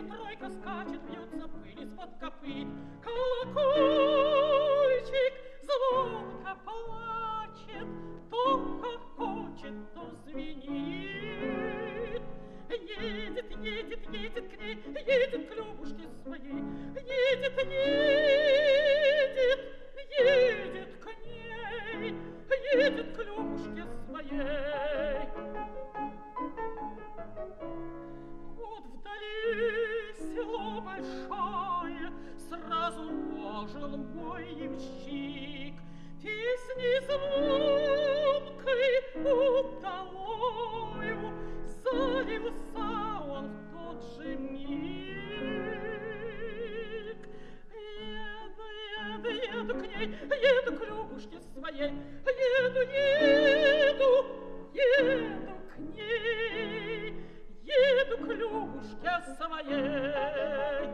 тройка скачет, бьется пыль из-под копыт. Колокольчик звонко плачет, то хохочет, то звенит. Едет, едет, едет к ней, едет к Любушке своей. Едет, едет, едет к ней, едет к Любушке своей. Вот вдали село большое, сразу ожил мой ямщик. Песней звонкой удалою залился он в тот же миг. Еду, еду, еду к ней, еду к Любушке своей. Еду, еду, еду к ней, еду к Любушке своей.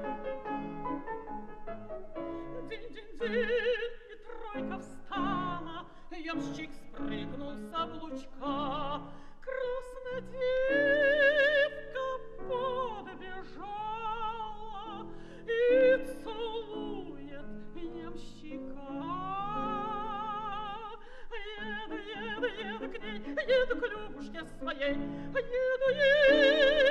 Динь-динь-динь, и тройка встала, ямщик спрыгнул с облучка. Красная девка подбежала и целует ямщика. Еду, еду, еду к ней, еду к Любушке своей. Еду, еду.